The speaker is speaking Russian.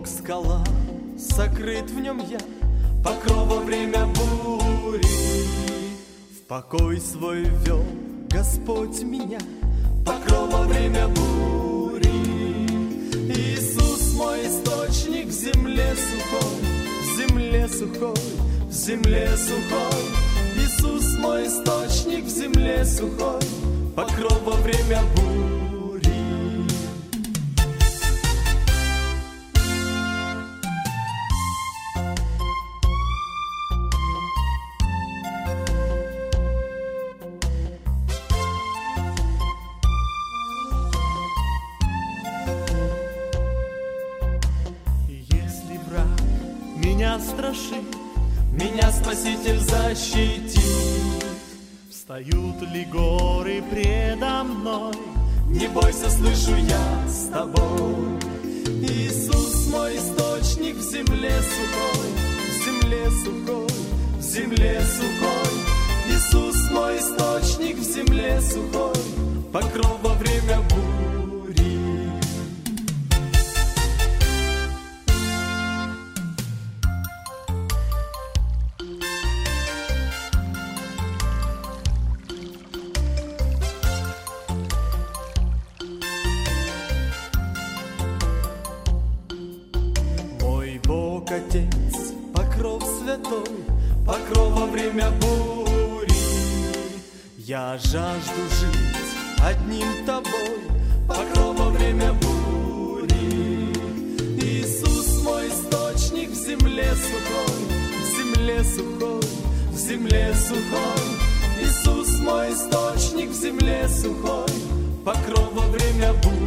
скала, сокрыт в нем я, покров во время бури. В покой свой ввел Господь меня, покров во время бури. Иисус мой источник в земле сухой, в земле сухой, в земле сухой. Иисус мой источник в земле сухой, покров во время бури. Если враг меня страшит, меня Спаситель защитит. Встают ли горы предо мной, не бойся, слышу я с тобой. Иисус мой источник в земле сухой, в земле сухой, в земле сухой. Иисус мой источник в земле сухой, покров во время бури. Отец, покров святой, покров во время бури. Я жажду жить одним тобой, покров во время бури. Иисус мой источник в земле сухой, в земле сухой, в земле сухой. Иисус мой источник в земле сухой, покров во время бури.